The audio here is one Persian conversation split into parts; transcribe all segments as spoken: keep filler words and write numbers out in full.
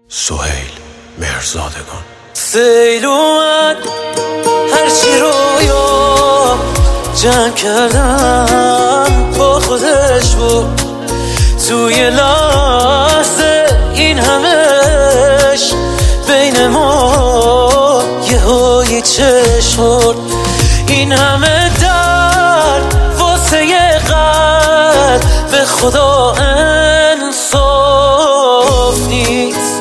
سهیل مهرزادگان. سیل اومد هرچی رویا جمع کردم با خودش بود، توی لحظه این همش بین ما یه های چشم، این همه درد واسه یه قلب به خدا انصاف نیست.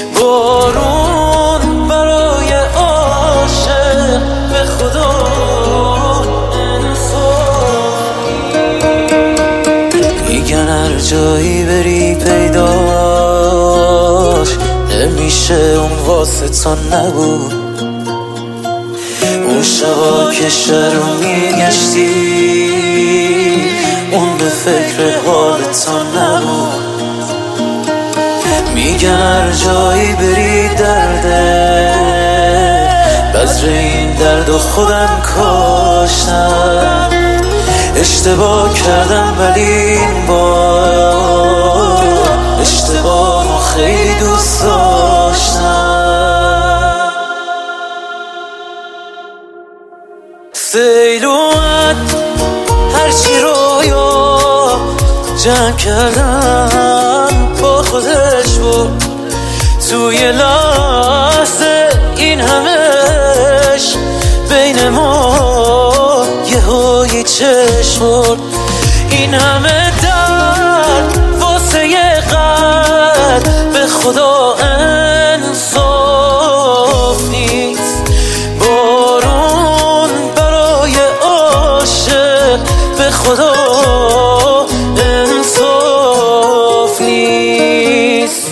بارون برای عاشق به خدا انصاف نیست. میگن هر جایی بری پیداش نمیشه، اون واسه تو نبود. اون شبا که شهر رو میگشتی اون به فکر حال تو نبود. میگن هر جایی بری درده، بذر این درد و خودم کاشتم. اشتباه کردم ولی این بار اشتباه و خیلی دوست داشتم. سیل اومد هرچی رویا جمع کردم با خودش بود، توی لحظه این همش بین ما یه های چشم، این همه درد واسه یه قلب به خدا انصاف نیست. بارون برای عاشق به خدا انصاف نیست.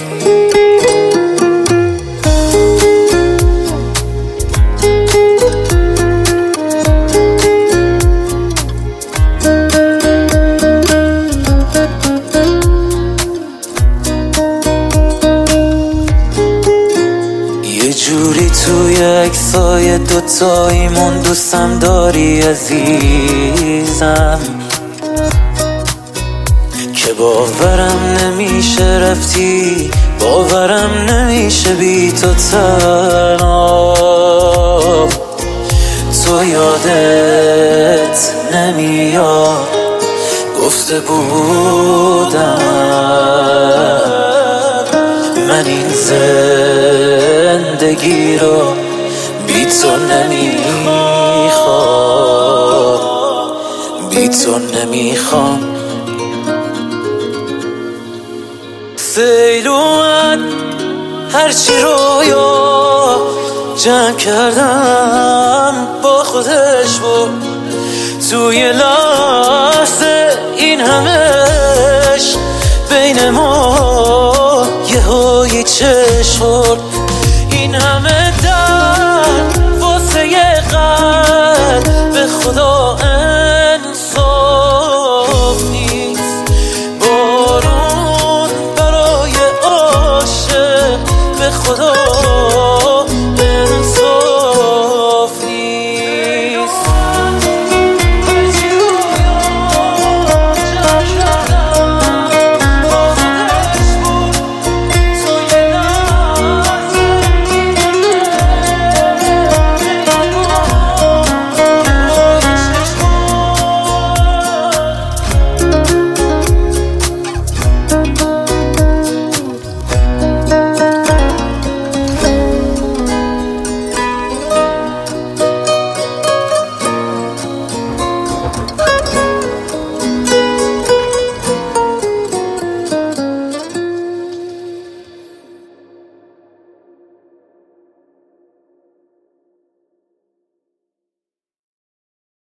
یه جوری توی عکسای دوتاییمون دوستم داری عزیزم، که باورم نمیشه رفتی، باورم نمیشه بی تو تنها. تو یادت نمیاد گفته بودم من این زندگی رو بی تو نمیخوام، بی تو نمیخوام. سیل اومد هرچی رویا جمع کردم با خودش بود، توی لحظه این همش بین ما یه های چشم، این همه درد واسه یه قلب به خدا انصاف نیست. بارون برای عاشق به خدا